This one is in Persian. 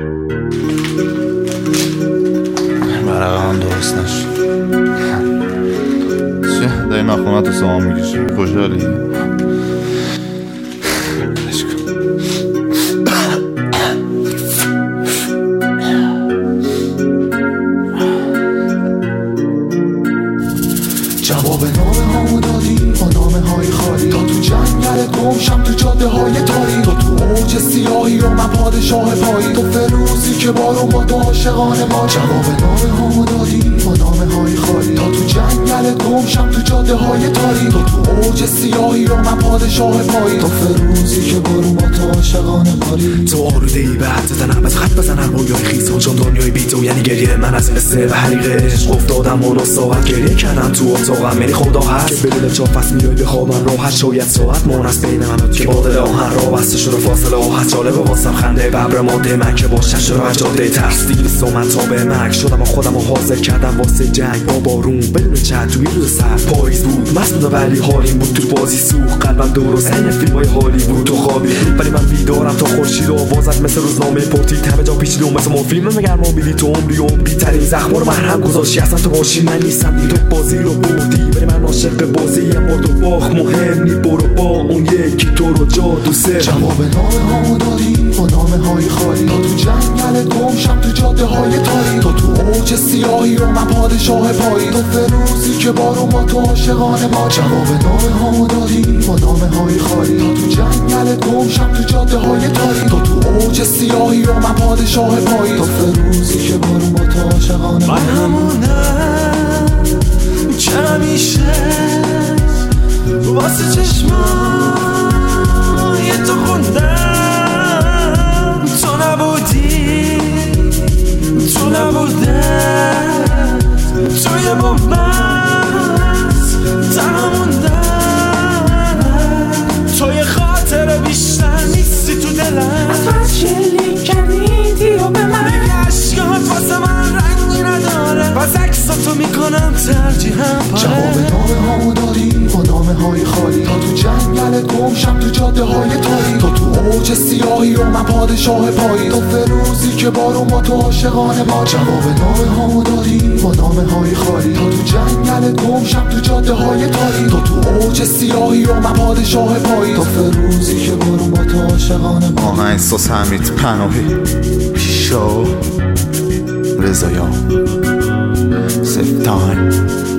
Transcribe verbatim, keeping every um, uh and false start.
برقم درست نشد. چه داری ناخونات رو سامان میکشی؟ کجالی؟ جواب نامه هامو دادی با نامه های خالی، تا تو جنگل گمشم تو جاده های تاری، تو تو اوج سیاهی و من پادشاه پایی، تو فروزی که بارون با تو عاشقان ما. جواب نامه هامو دادی با نامه های خالی، تا تو جنگل گمشم تو جاده های تاری، تو تو اوج سیاهی و من پادشاه پایی، تو فروزی که بارون با تو عاشقان پاری. تو آروده ای به حد زدنم از خط بزنم رویای خیسان، چون دنیای بی تو یعنی گریه من از قصه و حریق عشق افتادم و ساعت گریه کردم تو اتاقم، یعنی خدا هست که بدون چاپس میای به خوابم راحت. شاید ساعت مون از بین من که با دل آهن را بسته شده فاصله آهت، جالبه واسم خنده ببر ماده من که باشه شده از جاده ترس دیگه من تا به مرگ شدم و خودم رو حاضر کردم واسه جنگ با بارون بدون چت توی روز سر. پاییز بود مست ولی حالیم بود تو بازی سوخت قلبم درست این فیلم های هالیوود تو خوابی، ولی من بیدارم تا خورشید آوازت مثل روزنامه پرتید همه جا پیچیده و مثل ما فیلم مگر ما بیدی تو عمری عمری ترین زخم رو مرهم گذاشتی. اصلا تو باشی من نیستم دیگه، تو بازی رو بردی ولی من عاشق بازی ام برد و باخت مهم نی، برو با اون یکی تو رو جا دوسته. جواب نامه هامو دادی با نامه های خالی، تا تو جنگل گمشم تو جاده های تاری، تو تو اوج سیاهی و من پادشاه پایی، تو فروزی که بارون با تو عاشقان ما. جواب نامه هامو دادی با نامه های خالی، تا تو جنگل گمشم تو جاده های تاری، تو تو اوج سیاهی و من پادشاه پایی، تو فروزی که بارون با تو عاشقان ما. من همونم که همیشه واسه چشمای تو خوندم، تو نبودی تو نبودم توی بومت تموندم، توی خاطر بیشتر نیستی تو دلم، از چلی کنیدی و به من دیگه عشقات واسه من رنگی نداره، بس عکساتو میکنم ترجیحم پاره. جواب نامه هامو دادی با نامه های خالی، تا تو جنگل گمشم تو جاده های تاری، تو تو اوج سیاهی و من پادشاه پایی، تو فروزی که بارون با تو عاشقان ما. جواب نامه هامو دادی با نامه های خالی، تا تو جنگل گمشم تو جاده های تاری، تو تو اوج سیاهی و من پادشاه پایی، تو فروزی که بارون با تو عاشقان ما. آهنگ ساز حمید پناهی شو رضایان سفتان